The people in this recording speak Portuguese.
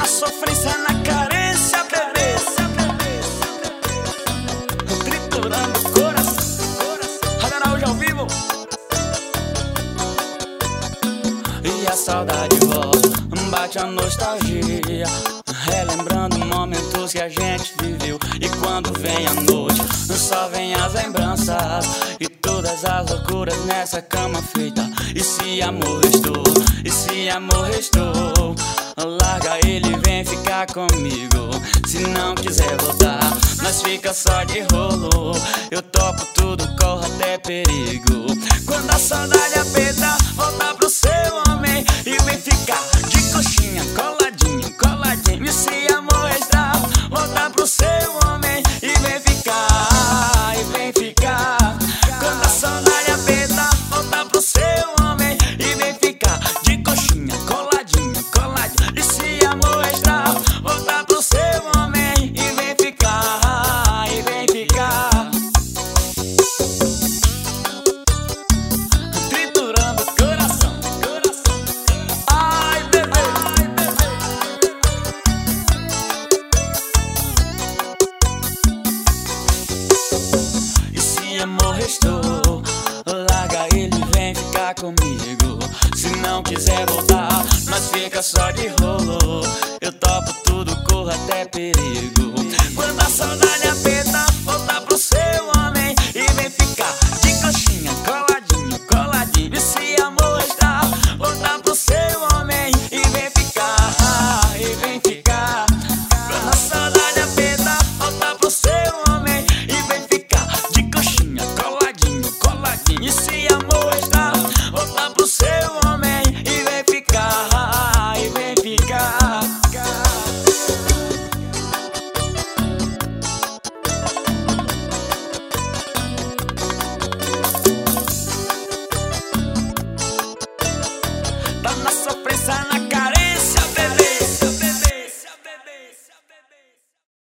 na sofrência, na carência, bebê. Triturando o coração. Rádio Araújo ao vivo. E a saudade volta, bate a nostalgia, relembrando momentos que a gente viveu. E quando vem a noite, só vem as lembranças e todas as loucuras nessa cama feita. E se amor restou, e se amor restou, larga ele, vem ficar comigo. Se não quiser voltar, nós fica só de rolo. Eu topo tudo, corro até perigo. Quando a saudade aperta, volta pro seu homem e vem ficar de coxinha, coladinho, coladinho. E se amor restar, volta pro seu homem e vem ficar, e vem ficar. Quando a saudade aperta, volta pro seu homem e vem ficar de coxinha, coladinho, coladinho. E se amor restar, volta pro seu homem e vem ficar, e vem ficar. Triturando o coração, coração. Ai, bebê, ai, bebê. E se amor restou, larga ele, vem ficar comigo. Se não quiser voltar, nós fica só de rolo. Eu topo tudo, corro até perigo. Quando a saudade aperta, volta pro seu homem e vem ficar de coxinha, coladinho, coladinho. E se amor restar, volta pro seu homem e vem ficar, e vem ficar. Quando a saudade aperta, volta pro seu homem e vem ficar de coxinha, coladinho, coladinho. E se amor restar, volta pro seu homem e vem ficar, e vem ficar. Tá na sofrência, na